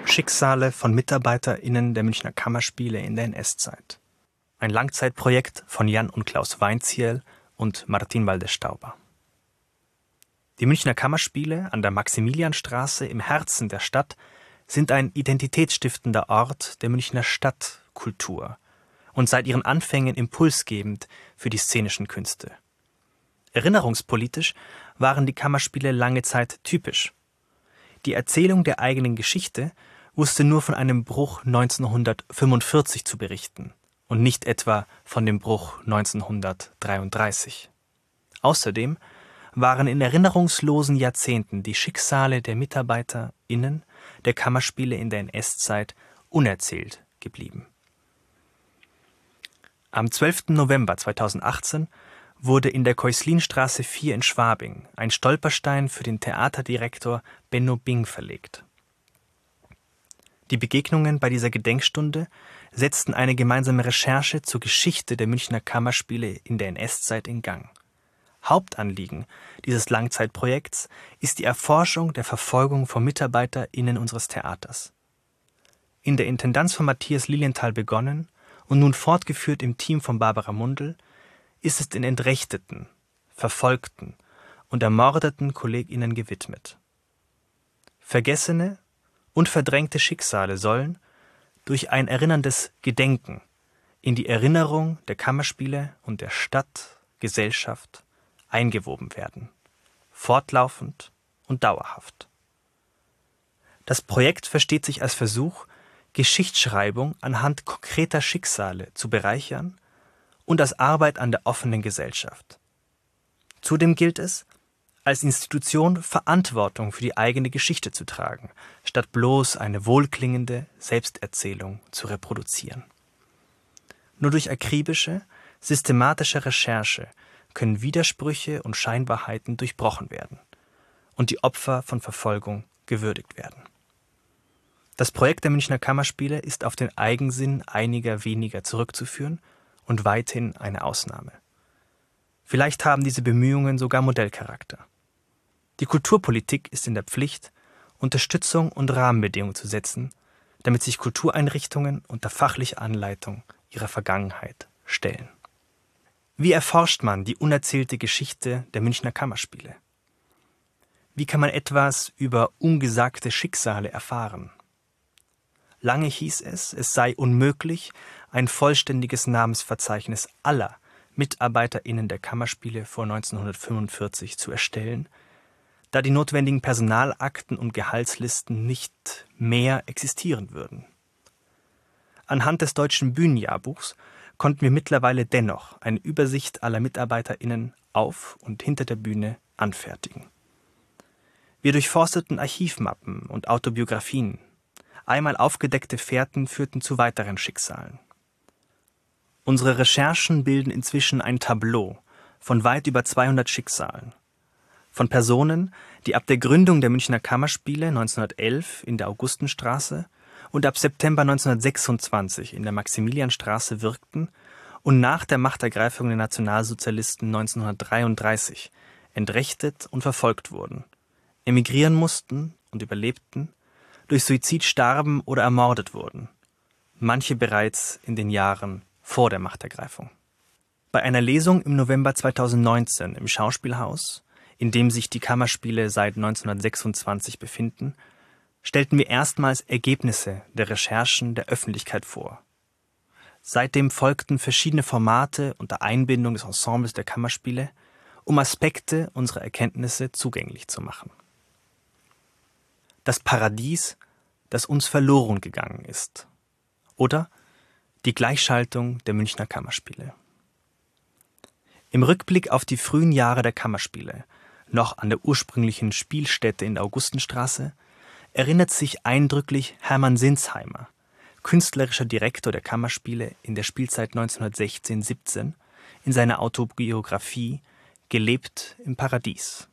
Schicksale von MitarbeiterInnen der Münchner Kammerspiele in der NS-Zeit. Ein Langzeitprojekt von Jan und Klaus Weinzierl und Martin Waldestauber. Die Münchner Kammerspiele an der Maximilianstraße im Herzen der Stadt sind ein identitätsstiftender Ort der Münchner Stadtkultur und seit ihren Anfängen impulsgebend für die szenischen Künste. Erinnerungspolitisch waren die Kammerspiele lange Zeit typisch. Die Erzählung der eigenen Geschichte wusste nur von einem Bruch 1945 zu berichten und nicht etwa von dem Bruch 1933. Außerdem waren in erinnerungslosen Jahrzehnten die Schicksale der MitarbeiterInnen der Kammerspiele in der NS-Zeit unerzählt geblieben. Am 12. November 2018 wurde in der Keuslinstraße 4 in Schwabing ein Stolperstein für den Theaterdirektor Benno Bing verlegt. Die Begegnungen bei dieser Gedenkstunde setzten eine gemeinsame Recherche zur Geschichte der Münchner Kammerspiele in der NS-Zeit in Gang. Hauptanliegen dieses Langzeitprojekts ist die Erforschung der Verfolgung von MitarbeiterInnen unseres Theaters. In der Intendanz von Matthias Lilienthal begonnen und nun fortgeführt im Team von Barbara Mundl, ist es den entrechteten, verfolgten und ermordeten KollegInnen gewidmet. Vergessene und verdrängte Schicksale sollen durch ein erinnerndes Gedenken in die Erinnerung der Kammerspiele und der Stadt, Gesellschaft eingewoben werden, fortlaufend und dauerhaft. Das Projekt versteht sich als Versuch, Geschichtsschreibung anhand konkreter Schicksale zu bereichern und als Arbeit an der offenen Gesellschaft. Zudem gilt es, als Institution Verantwortung für die eigene Geschichte zu tragen, statt bloß eine wohlklingende Selbsterzählung zu reproduzieren. Nur durch akribische, systematische Recherche können Widersprüche und Scheinwahrheiten durchbrochen werden und die Opfer von Verfolgung gewürdigt werden. Das Projekt der Münchner Kammerspiele ist auf den Eigensinn einiger weniger zurückzuführen und weithin eine Ausnahme. Vielleicht haben diese Bemühungen sogar Modellcharakter. Die Kulturpolitik ist in der Pflicht, Unterstützung und Rahmenbedingungen zu setzen, damit sich Kultureinrichtungen unter fachlicher Anleitung ihrer Vergangenheit stellen. Wie erforscht man die unerzählte Geschichte der Münchner Kammerspiele? Wie kann man etwas über ungesagte Schicksale erfahren? Lange hieß es sei unmöglich, ein vollständiges Namensverzeichnis aller MitarbeiterInnen der Kammerspiele vor 1945 zu erstellen, da die notwendigen Personalakten und Gehaltslisten nicht mehr existieren würden. Anhand des deutschen Bühnenjahrbuchs konnten wir mittlerweile dennoch eine Übersicht aller MitarbeiterInnen auf und hinter der Bühne anfertigen. Wir durchforsteten Archivmappen und Autobiografien. Einmal aufgedeckte Fährten führten zu weiteren Schicksalen. Unsere Recherchen bilden inzwischen ein Tableau von weit über 200 Schicksalen. Von Personen, die ab der Gründung der Münchner Kammerspiele 1911 in der Augustenstraße und ab September 1926 in der Maximilianstraße wirkten und nach der Machtergreifung der Nationalsozialisten 1933 entrechtet und verfolgt wurden, emigrieren mussten und überlebten, durch Suizid starben oder ermordet wurden, manche bereits in den Jahren vor der Machtergreifung. Bei einer Lesung im November 2019 im Schauspielhaus, in dem sich die Kammerspiele seit 1926 befinden, stellten wir erstmals Ergebnisse der Recherchen der Öffentlichkeit vor. Seitdem folgten verschiedene Formate unter Einbindung des Ensembles der Kammerspiele, um Aspekte unserer Erkenntnisse zugänglich zu machen. Das Paradies, das uns verloren gegangen ist. Oder die Gleichschaltung der Münchner Kammerspiele. Im Rückblick auf die frühen Jahre der Kammerspiele, noch an der ursprünglichen Spielstätte in der Augustenstraße, erinnert sich eindrücklich Hermann Sinsheimer, künstlerischer Direktor der Kammerspiele in der Spielzeit 1916/17, in seiner Autobiografie »Gelebt im Paradies«.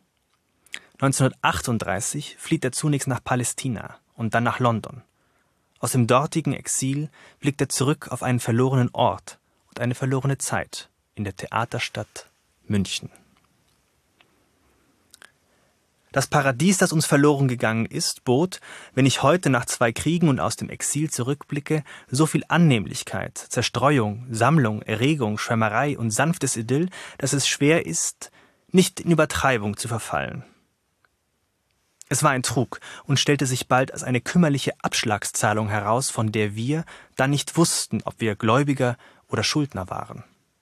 1938 flieht er zunächst nach Palästina und dann nach London. Aus dem dortigen Exil blickt er zurück auf einen verlorenen Ort und eine verlorene Zeit in der Theaterstadt München. Das Paradies, das uns verloren gegangen ist, bot, wenn ich heute nach 2 Kriegen und aus dem Exil zurückblicke, so viel Annehmlichkeit, Zerstreuung, Sammlung, Erregung, Schwärmerei und sanftes Idyll, dass es schwer ist, nicht in Übertreibung zu verfallen. Es war ein Trug und stellte sich bald als eine kümmerliche Abschlagszahlung heraus, von der wir dann nicht wussten, ob wir Gläubiger oder Schuldner waren.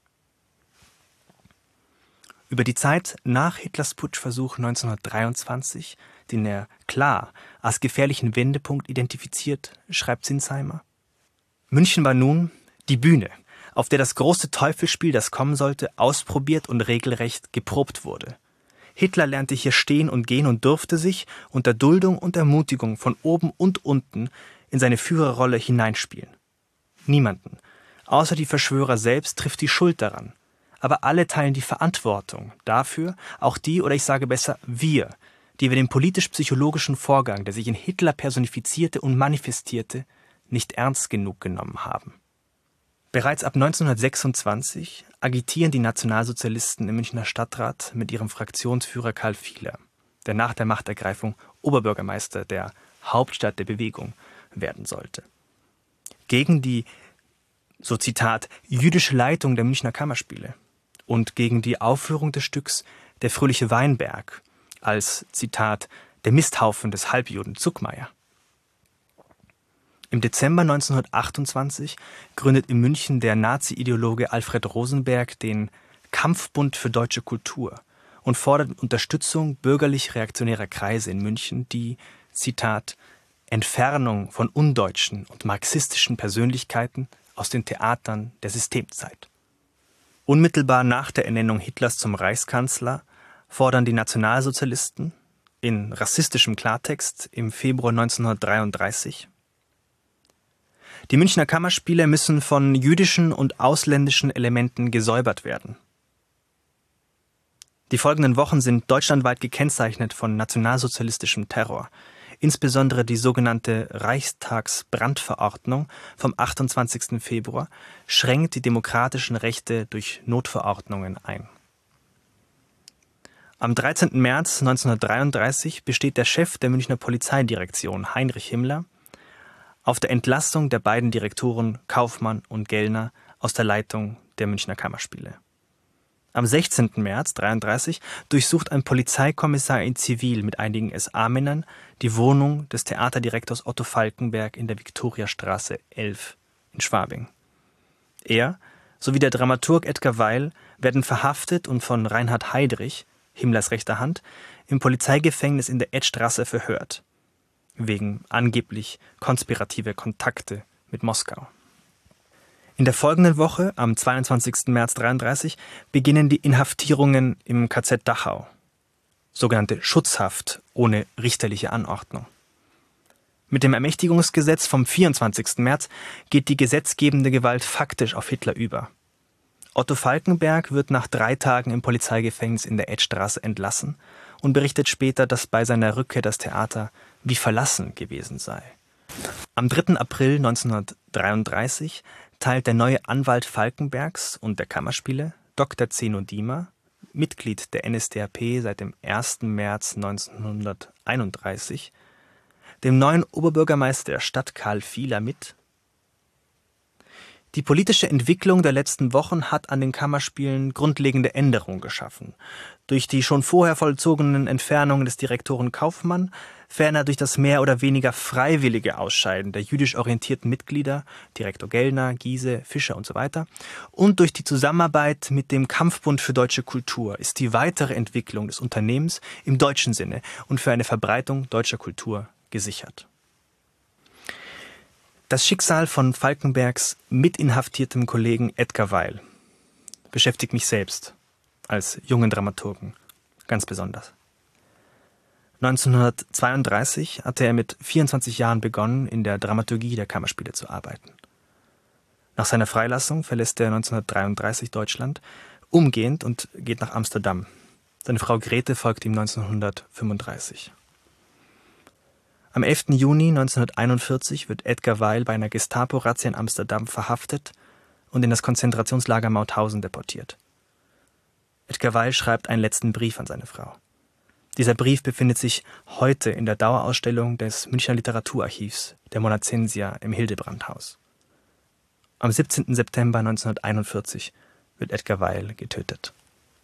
Über die Zeit nach Hitlers Putschversuch 1923, den er klar als gefährlichen Wendepunkt identifiziert, schreibt Sinsheimer: München war nun die Bühne, auf der das große Teufelsspiel, das kommen sollte, ausprobiert und regelrecht geprobt wurde. Hitler lernte hier stehen und gehen und durfte sich unter Duldung und Ermutigung von oben und unten in seine Führerrolle hineinspielen. Niemanden, außer die Verschwörer selbst, trifft die Schuld daran. Aber alle teilen die Verantwortung dafür, auch die, oder ich sage besser, wir, die wir den politisch-psychologischen Vorgang, der sich in Hitler personifizierte und manifestierte, nicht ernst genug genommen haben. Bereits ab 1926 agitieren die Nationalsozialisten im Münchner Stadtrat mit ihrem Fraktionsführer Karl Fiehler, der nach der Machtergreifung Oberbürgermeister der Hauptstadt der Bewegung werden sollte, gegen die, so Zitat, jüdische Leitung der Münchner Kammerspiele und gegen die Aufführung des Stücks Der fröhliche Weinberg als, Zitat, der Misthaufen des Halbjuden Zuckmayer. Im Dezember 1928 gründet in München der Nazi-Ideologe Alfred Rosenberg den Kampfbund für deutsche Kultur und fordert Unterstützung bürgerlich-reaktionärer Kreise in München, die, Zitat, Entfernung von undeutschen und marxistischen Persönlichkeiten aus den Theatern der Systemzeit. Unmittelbar nach der Ernennung Hitlers zum Reichskanzler fordern die Nationalsozialisten in rassistischem Klartext im Februar 1933: Die Münchner Kammerspiele müssen von jüdischen und ausländischen Elementen gesäubert werden. Die folgenden Wochen sind deutschlandweit gekennzeichnet von nationalsozialistischem Terror. Insbesondere die sogenannte Reichstagsbrandverordnung vom 28. Februar schränkt die demokratischen Rechte durch Notverordnungen ein. Am 13. März 1933 besteht der Chef der Münchner Polizeidirektion, Heinrich Himmler, auf der Entlassung der beiden Direktoren Kaufmann und Gellner aus der Leitung der Münchner Kammerspiele. Am 16. März 1933 durchsucht ein Polizeikommissar in Zivil mit einigen SA-Männern die Wohnung des Theaterdirektors Otto Falkenberg in der Viktoriastraße 11 in Schwabing. Er sowie der Dramaturg Edgar Weil werden verhaftet und von Reinhard Heydrich, Himmlers rechter Hand, im Polizeigefängnis in der Edstraße verhört, wegen angeblich konspirativer Kontakte mit Moskau. In der folgenden Woche, am 22. März 1933, beginnen die Inhaftierungen im KZ Dachau, sogenannte Schutzhaft ohne richterliche Anordnung. Mit dem Ermächtigungsgesetz vom 24. März geht die gesetzgebende Gewalt faktisch auf Hitler über. Otto Falkenberg wird nach 3 Tagen im Polizeigefängnis in der Edstraße entlassen und berichtet später, dass bei seiner Rückkehr das Theater wie verlassen gewesen sei. Am 3. April 1933 teilt der neue Anwalt Falkenbergs und der Kammerspiele, Dr. Zeno Diemer, Mitglied der NSDAP seit dem 1. März 1931, dem neuen Oberbürgermeister der Stadt Karl Fiehler mit: Die politische Entwicklung der letzten Wochen hat an den Kammerspielen grundlegende Änderungen geschaffen. Durch die schon vorher vollzogenen Entfernungen des Direktoren Kaufmann, ferner durch das mehr oder weniger freiwillige Ausscheiden der jüdisch orientierten Mitglieder, Direktor Gellner, Giese, Fischer usw., und durch die Zusammenarbeit mit dem Kampfbund für deutsche Kultur ist die weitere Entwicklung des Unternehmens im deutschen Sinne und für eine Verbreitung deutscher Kultur gesichert. Das Schicksal von Falkenbergs mitinhaftiertem Kollegen Edgar Weil beschäftigt mich selbst als jungen Dramaturgen ganz besonders. 1932 hatte er mit 24 Jahren begonnen, in der Dramaturgie der Kammerspiele zu arbeiten. Nach seiner Freilassung verlässt er 1933 Deutschland umgehend und geht nach Amsterdam. Seine Frau Grete folgt ihm 1935. Am 11. Juni 1941 wird Edgar Weil bei einer Gestapo-Razzia in Amsterdam verhaftet und in das Konzentrationslager Mauthausen deportiert. Edgar Weil schreibt einen letzten Brief an seine Frau. Dieser Brief befindet sich heute in der Dauerausstellung des Münchner Literaturarchivs der Monacensia im Hildebrandhaus. Am 17. September 1941 wird Edgar Weil getötet.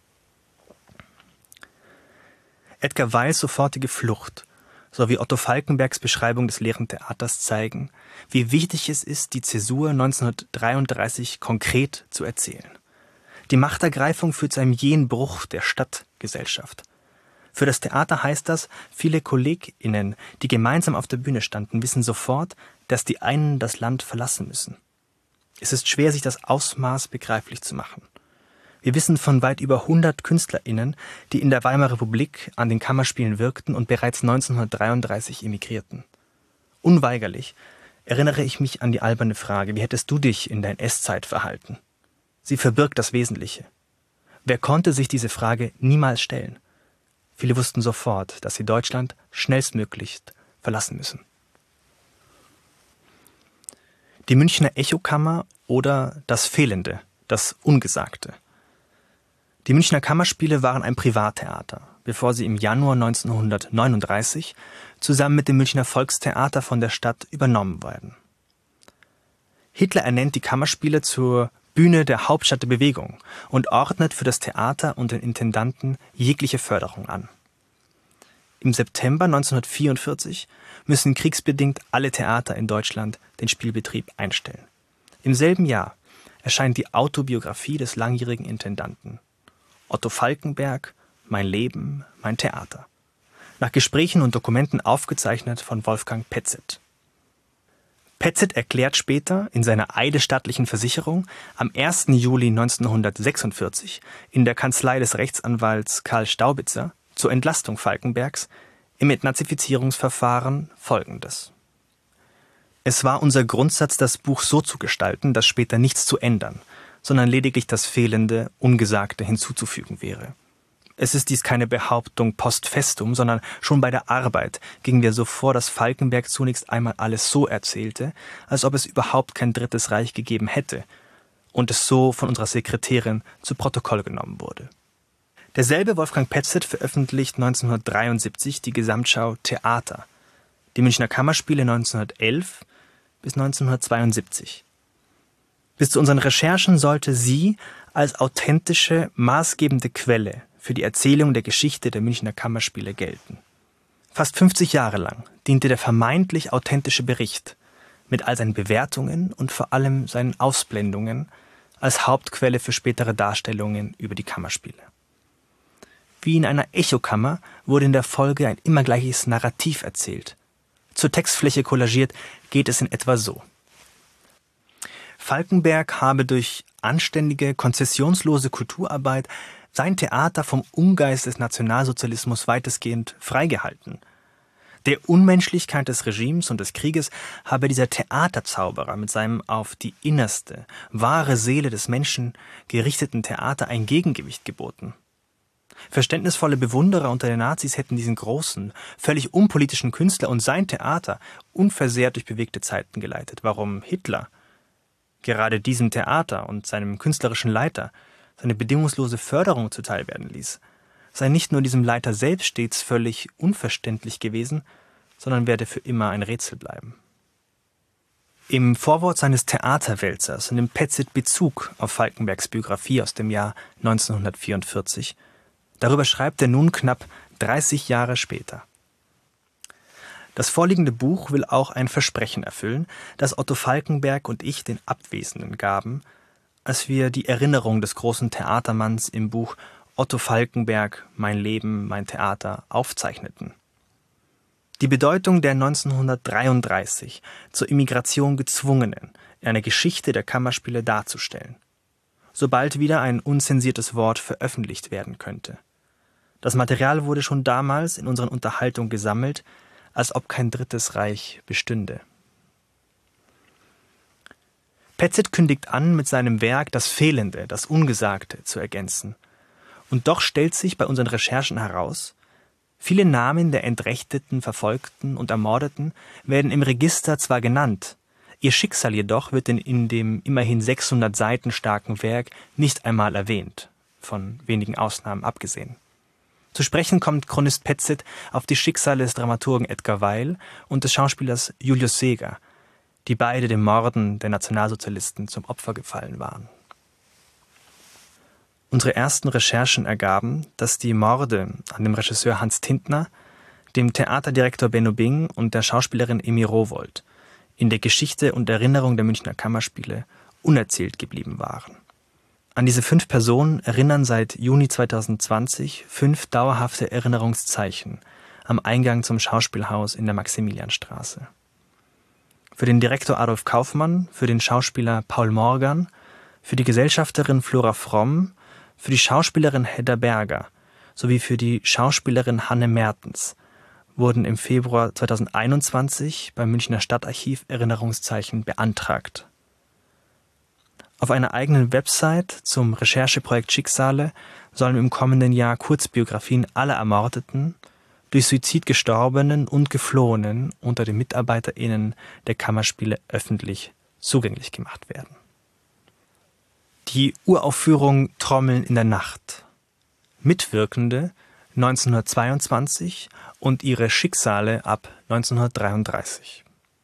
Edgar Weils sofortige Flucht sowie Otto Falckenbergs Beschreibung des leeren Theaters zeigen, wie wichtig es ist, die Zäsur 1933 konkret zu erzählen. Die Machtergreifung führt zu einem jähen Bruch der Stadtgesellschaft. Für das Theater heißt das, viele KollegInnen, die gemeinsam auf der Bühne standen, wissen sofort, dass die einen das Land verlassen müssen. Es ist schwer, sich das Ausmaß begreiflich zu machen. Wir wissen von weit über 100 KünstlerInnen, die in der Weimarer Republik an den Kammerspielen wirkten und bereits 1933 emigrierten. Unweigerlich erinnere ich mich an die alberne Frage: Wie hättest du dich in der NS-Zeit verhalten? Sie verbirgt das Wesentliche. Wer konnte sich diese Frage niemals stellen? Viele wussten sofort, dass sie Deutschland schnellstmöglichst verlassen müssen. Die Münchner Echokammer oder das Fehlende, das Ungesagte. Die Münchner Kammerspiele waren ein Privattheater, bevor sie im Januar 1939 zusammen mit dem Münchner Volkstheater von der Stadt übernommen werden. Hitler ernennt die Kammerspiele zur Bühne der Hauptstadt der Bewegung und ordnet für das Theater und den Intendanten jegliche Förderung an. Im September 1944 müssen kriegsbedingt alle Theater in Deutschland den Spielbetrieb einstellen. Im selben Jahr erscheint die Autobiografie des langjährigen Intendanten. Otto Falckenberg, Mein Leben, mein Theater. Nach Gesprächen und Dokumenten aufgezeichnet von Wolfgang Petzet. Petzet erklärt später in seiner eidesstattlichen Versicherung am 1. Juli 1946 in der Kanzlei des Rechtsanwalts Karl Staubitzer zur Entlastung Falckenbergs im Entnazifizierungsverfahren Folgendes: Es war unser Grundsatz, das Buch so zu gestalten, dass später nichts zu ändern, sondern lediglich das Fehlende, Ungesagte hinzuzufügen wäre. Es ist dies keine Behauptung post festum, sondern schon bei der Arbeit gingen wir so vor, dass Falckenberg zunächst einmal alles so erzählte, als ob es überhaupt kein Drittes Reich gegeben hätte und es so von unserer Sekretärin zu Protokoll genommen wurde. Derselbe Wolfgang Petzet veröffentlicht 1973 die Gesamtschau Theater, die Münchner Kammerspiele 1911 bis 1972. Bis zu unseren Recherchen sollte sie als authentische, maßgebende Quelle für die Erzählung der Geschichte der Münchner Kammerspiele gelten. Fast 50 Jahre lang diente der vermeintlich authentische Bericht mit all seinen Bewertungen und vor allem seinen Ausblendungen als Hauptquelle für spätere Darstellungen über die Kammerspiele. Wie in einer Echokammer wurde in der Folge ein immer gleiches Narrativ erzählt. Zur Textfläche kollagiert geht es in etwa so: Falckenberg habe durch anständige, konzessionslose Kulturarbeit sein Theater vom Ungeist des Nationalsozialismus weitestgehend freigehalten. Der Unmenschlichkeit des Regimes und des Krieges habe dieser Theaterzauberer mit seinem auf die innerste, wahre Seele des Menschen gerichteten Theater ein Gegengewicht geboten. Verständnisvolle Bewunderer unter den Nazis hätten diesen großen, völlig unpolitischen Künstler und sein Theater unversehrt durch bewegte Zeiten geleitet. Warum Hitler gerade diesem Theater und seinem künstlerischen Leiter seine bedingungslose Förderung zuteil werden ließ, sei nicht nur diesem Leiter selbst stets völlig unverständlich gewesen, sondern werde für immer ein Rätsel bleiben. Im Vorwort seines Theaterwälzers nimmt Petzet Bezug auf Falckenbergs Biografie aus dem Jahr 1944. Darüber schreibt er nun knapp 30 Jahre später: Das vorliegende Buch will auch ein Versprechen erfüllen, das Otto Falckenberg und ich den Abwesenden gaben, als wir die Erinnerung des großen Theatermanns im Buch Otto Falckenberg, Mein Leben, mein Theater aufzeichneten. Die Bedeutung der 1933 zur Immigration gezwungenen in einer Geschichte der Kammerspiele darzustellen, sobald wieder ein unzensiertes Wort veröffentlicht werden könnte. Das Material wurde schon damals in unseren Unterhaltungen gesammelt, als ob kein Drittes Reich bestünde. Petzet kündigt an, mit seinem Werk das Fehlende, das Ungesagte zu ergänzen. Und doch stellt sich bei unseren Recherchen heraus, viele Namen der Entrechteten, Verfolgten und Ermordeten werden im Register zwar genannt, ihr Schicksal jedoch wird in dem immerhin 600 Seiten starken Werk nicht einmal erwähnt, von wenigen Ausnahmen abgesehen. Zu sprechen kommt Chronist Petzet auf die Schicksale des Dramaturgen Edgar Weil und des Schauspielers Julius Seeger, die beide dem Morden der Nationalsozialisten zum Opfer gefallen waren. Unsere ersten Recherchen ergaben, dass die Morde an dem Regisseur Hans Tintner, dem Theaterdirektor Benno Bing und der Schauspielerin Emi Rowohlt in der Geschichte und Erinnerung der Münchner Kammerspiele unerzählt geblieben waren. An diese 5 Personen erinnern seit Juni 2020 5 dauerhafte Erinnerungszeichen am Eingang zum Schauspielhaus in der Maximilianstraße. Für den Direktor Adolf Kaufmann, für den Schauspieler Paul Morgan, für die Gesellschafterin Flora Fromm, für die Schauspielerin Hedda Berger sowie für die Schauspielerin Hanne Mertens wurden im Februar 2021 beim Münchner Stadtarchiv Erinnerungszeichen beantragt. Auf einer eigenen Website zum Rechercheprojekt Schicksale sollen im kommenden Jahr Kurzbiografien aller Ermordeten, durch Suizid Gestorbenen und Geflohenen unter den MitarbeiterInnen der Kammerspiele öffentlich zugänglich gemacht werden. Die Uraufführung Trommeln in der Nacht. Mitwirkende 1922 und ihre Schicksale ab 1933.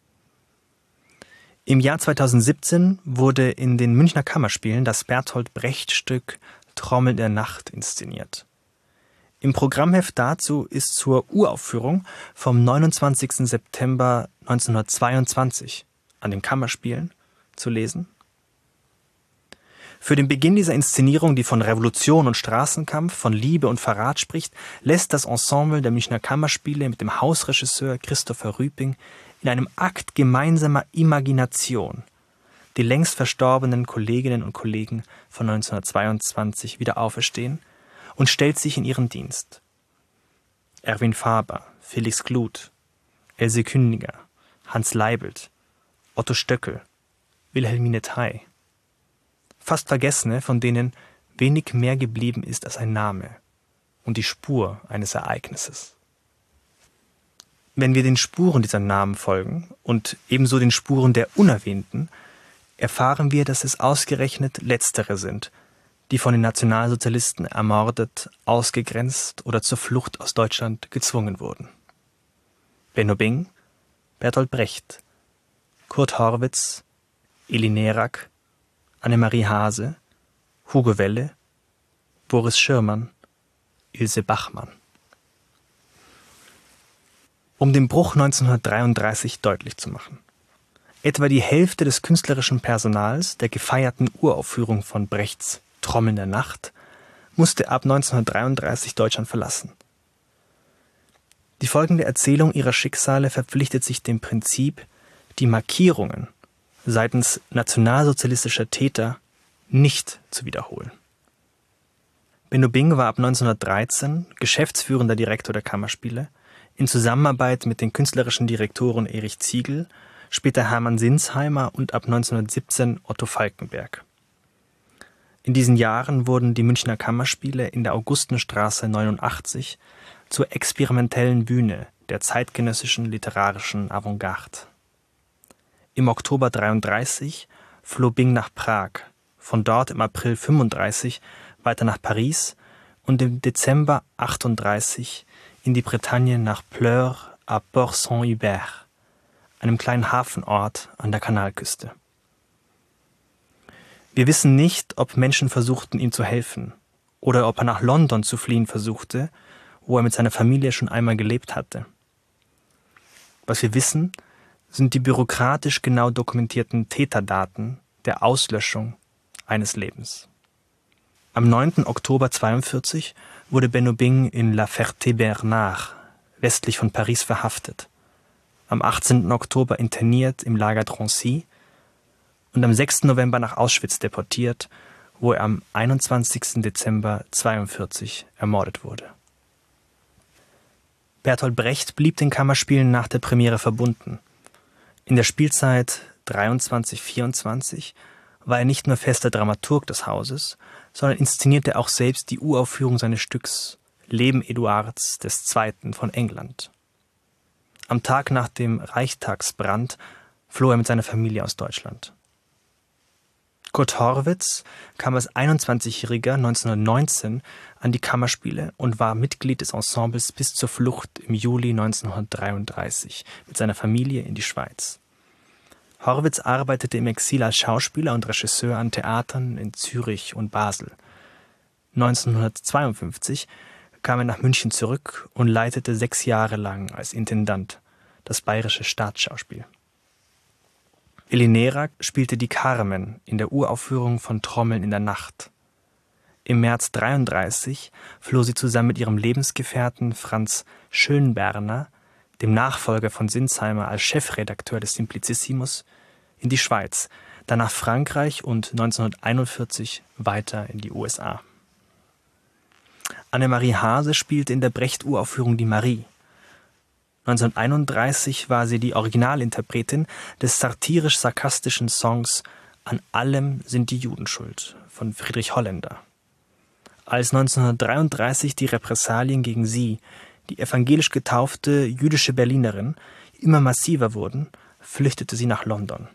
Im Jahr 2017 wurde in den Münchner Kammerspielen das Bertolt Brecht-Stück Trommeln in der Nacht inszeniert. Im Programmheft dazu ist zur Uraufführung vom 29. September 1922 an den Kammerspielen zu lesen: Für den Beginn dieser Inszenierung, die von Revolution und Straßenkampf, von Liebe und Verrat spricht, lässt das Ensemble der Münchner Kammerspiele mit dem Hausregisseur Christopher Rüping in einem Akt gemeinsamer Imagination die längst verstorbenen Kolleginnen und Kollegen von 1922 wieder auferstehen und stellt sich in ihren Dienst. Erwin Faber, Felix Gluth, Else Kündiger, Hans Leibelt, Otto Stöckel, Wilhelmine Thay. Fast Vergessene, von denen wenig mehr geblieben ist als ein Name und die Spur eines Ereignisses. Wenn wir den Spuren dieser Namen folgen und ebenso den Spuren der Unerwähnten, erfahren wir, dass es ausgerechnet Letztere sind, die von den Nationalsozialisten ermordet, ausgegrenzt oder zur Flucht aus Deutschland gezwungen wurden. Benno Bing, Bertolt Brecht, Kurt Horwitz, Eli Nerak, Annemarie Hase, Hugo Welle, Boris Schirmann, Ilse Bachmann. Um den Bruch 1933 deutlich zu machen: Etwa die Hälfte des künstlerischen Personals der gefeierten Uraufführung von Brechts Trommeln der Nacht musste ab 1933 Deutschland verlassen. Die folgende Erzählung ihrer Schicksale verpflichtet sich dem Prinzip, die Markierungen seitens nationalsozialistischer Täter nicht zu wiederholen. Benno Bing war ab 1913 geschäftsführender Direktor der Kammerspiele in Zusammenarbeit mit den künstlerischen Direktoren Erich Ziegel, später Hermann Sinsheimer und ab 1917 Otto Falkenberg. In diesen Jahren wurden die Münchner Kammerspiele in der Augustenstraße 89 zur experimentellen Bühne der zeitgenössischen literarischen Avantgarde. Im Oktober 1933 floh Bing nach Prag, von dort im April 1935 weiter nach Paris und im Dezember 1938 in die Bretagne nach Pleurs à Port-Saint-Hubert, einem kleinen Hafenort an der Kanalküste. Wir wissen nicht, ob Menschen versuchten, ihm zu helfen, oder ob er nach London zu fliehen versuchte, wo er mit seiner Familie schon einmal gelebt hatte. Was wir wissen, sind die bürokratisch genau dokumentierten Täterdaten der Auslöschung eines Lebens. Am 9. Oktober 1942 wurde Benno Bing in La Ferté-Bernard, westlich von Paris, verhaftet, am 18. Oktober interniert im Lager Drancy und am 6. November nach Auschwitz deportiert, wo er am 21. Dezember 1942 ermordet wurde. Bertolt Brecht blieb den Kammerspielen nach der Premiere verbunden. In der Spielzeit 23/24 war er nicht nur fester Dramaturg des Hauses, sondern inszenierte auch selbst die Uraufführung seines Stücks Leben Eduards II. Von England. Am Tag nach dem Reichstagsbrand floh er mit seiner Familie aus Deutschland. Kurt Horwitz kam als 21-Jähriger 1919 an die Kammerspiele und war Mitglied des Ensembles bis zur Flucht im Juli 1933 mit seiner Familie in die Schweiz. Horwitz arbeitete im Exil als Schauspieler und Regisseur an Theatern in Zürich und Basel. 1952 kam er nach München zurück und leitete 6 Jahre lang als Intendant das Bayerische Staatsschauspiel. Elly Nerak spielte die Carmen in der Uraufführung von Trommeln in der Nacht. Im März 1933 floh sie zusammen mit ihrem Lebensgefährten Franz Schönberner, dem Nachfolger von Sinzheimer als Chefredakteur des Simplicissimus, in die Schweiz, dann nach Frankreich und 1941 weiter in die USA. Annemarie Haase spielte in der Brecht-Uraufführung die Marie. 1931 war sie die Originalinterpretin des satirisch-sarkastischen Songs »An allem sind die Juden schuld« von Friedrich Holländer. Als 1933 die Repressalien gegen sie, die evangelisch getaufte jüdische Berlinerin, immer massiver wurden, flüchtete sie nach London.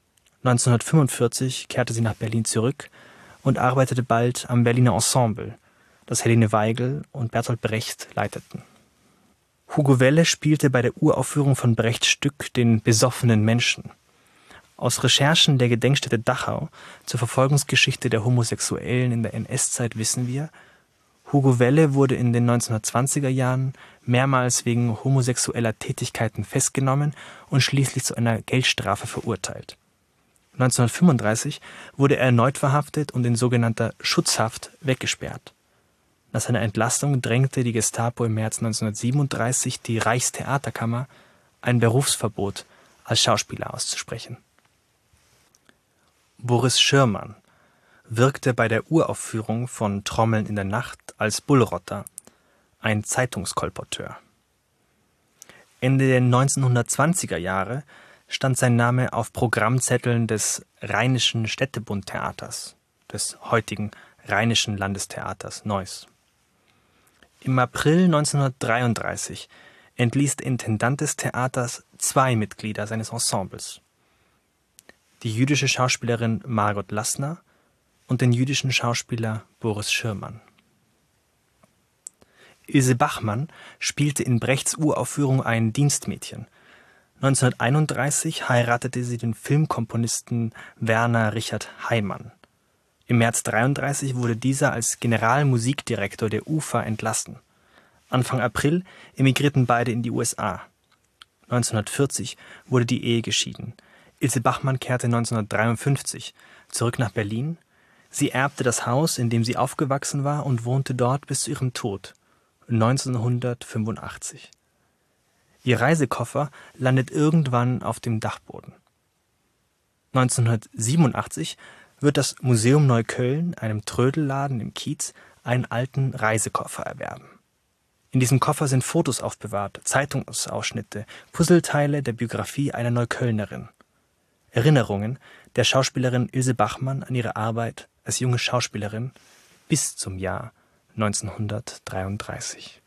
1945 kehrte sie nach Berlin zurück und arbeitete bald am Berliner Ensemble, das Helene Weigel und Bertolt Brecht leiteten. Hugo Welle spielte bei der Uraufführung von Brechts Stück den besoffenen Menschen. Aus Recherchen der Gedenkstätte Dachau zur Verfolgungsgeschichte der Homosexuellen in der NS-Zeit wissen wir, Hugo Welle wurde in den 1920er Jahren mehrmals wegen homosexueller Tätigkeiten festgenommen und schließlich zu einer Geldstrafe verurteilt. 1935 wurde er erneut verhaftet und in sogenannter Schutzhaft weggesperrt. Nach seiner Entlassung drängte die Gestapo im März 1937 die Reichstheaterkammer, ein Berufsverbot als Schauspieler auszusprechen. Boris Schirrmann wirkte bei der Uraufführung von Trommeln in der Nacht als Bullrotter, ein Zeitungskolporteur. Ende der 1920er Jahre stand sein Name auf Programmzetteln des Rheinischen Städtebundtheaters, des heutigen Rheinischen Landestheaters Neuss. Im April 1933 entließ der Intendant des Theaters 2 Mitglieder seines Ensembles: die jüdische Schauspielerin Margot Lassner und den jüdischen Schauspieler Boris Schirrmann. Ilse Bachmann spielte in Brechts Uraufführung ein Dienstmädchen. 1931 heiratete sie den Filmkomponisten Werner Richard Heimann. Im März 1933 wurde dieser als Generalmusikdirektor der UFA entlassen. Anfang April emigrierten beide in die USA. 1940 wurde die Ehe geschieden. Ilse Bachmann kehrte 1953 zurück nach Berlin. Sie erbte das Haus, in dem sie aufgewachsen war, und wohnte dort bis zu ihrem Tod 1985. Ihr Reisekoffer landet irgendwann auf dem Dachboden. 1987 wird das Museum Neukölln, einem Trödelladen im Kiez, einen alten Reisekoffer erwerben. In diesem Koffer sind Fotos aufbewahrt, Zeitungsausschnitte, Puzzleteile der Biografie einer Neuköllnerin. Erinnerungen der Schauspielerin Ilse Bachmann an ihre Arbeit als junge Schauspielerin bis zum Jahr 1933.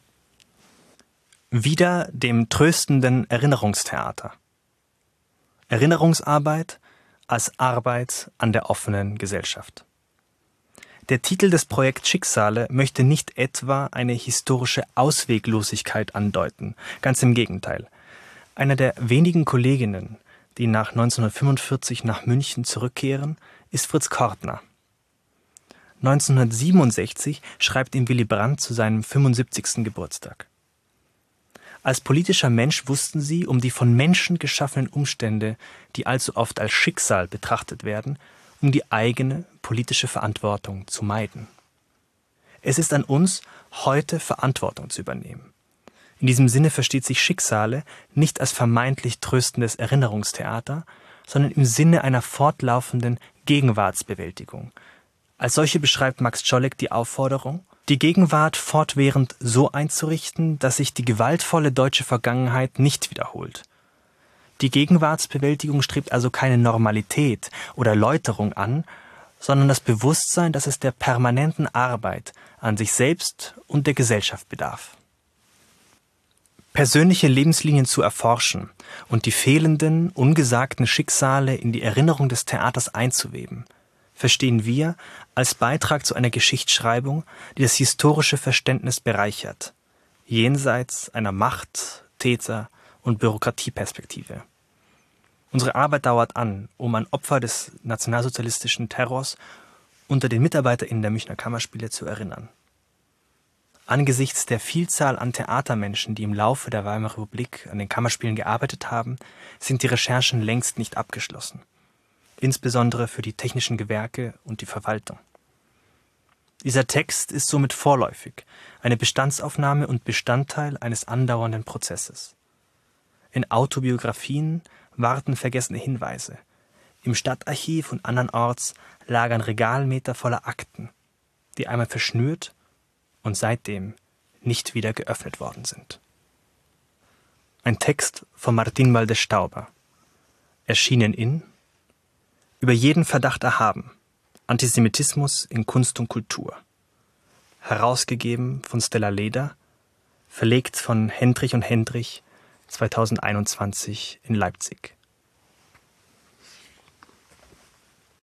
Wieder dem tröstenden Erinnerungstheater. Erinnerungsarbeit als Arbeit an der offenen Gesellschaft. Der Titel des Projekts Schicksale möchte nicht etwa eine historische Ausweglosigkeit andeuten, ganz im Gegenteil. Einer der wenigen Kolleginnen, die nach 1945 nach München zurückkehren, ist Fritz Kortner. 1967 schreibt ihm Willy Brandt zu seinem 75. Geburtstag. Als politischer Mensch wussten sie um die von Menschen geschaffenen Umstände, die allzu oft als Schicksal betrachtet werden, um die eigene politische Verantwortung zu meiden. Es ist an uns, heute Verantwortung zu übernehmen. In diesem Sinne versteht sich Schicksale nicht als vermeintlich tröstendes Erinnerungstheater, sondern im Sinne einer fortlaufenden Gegenwartsbewältigung. Als solche beschreibt Max Czolek die Aufforderung, die Gegenwart fortwährend so einzurichten, dass sich die gewaltvolle deutsche Vergangenheit nicht wiederholt. Die Gegenwartsbewältigung strebt also keine Normalität oder Läuterung an, sondern das Bewusstsein, dass es der permanenten Arbeit an sich selbst und der Gesellschaft bedarf. Persönliche Lebenslinien zu erforschen und die fehlenden, ungesagten Schicksale in die Erinnerung des Theaters einzuweben, verstehen wir als Beitrag zu einer Geschichtsschreibung, die das historische Verständnis bereichert, jenseits einer Macht-, Täter- und Bürokratieperspektive. Unsere Arbeit dauert an, um an Opfer des nationalsozialistischen Terrors unter den MitarbeiterInnen der Münchner Kammerspiele zu erinnern. Angesichts der Vielzahl an Theatermenschen, die im Laufe der Weimarer Republik an den Kammerspielen gearbeitet haben, sind die Recherchen längst nicht abgeschlossen. Insbesondere für die technischen Gewerke und die Verwaltung. Dieser Text ist somit vorläufig, eine Bestandsaufnahme und Bestandteil eines andauernden Prozesses. In Autobiografien warten vergessene Hinweise. Im Stadtarchiv und andernorts lagern Regalmeter voller Akten, die einmal verschnürt und seitdem nicht wieder geöffnet worden sind. Ein Text von Martín Valdés Stauber, erschienen in Über jeden Verdacht erhaben, Antisemitismus in Kunst und Kultur, herausgegeben von Stella Leder, verlegt von Hendrich und Hendrich, 2021 in Leipzig.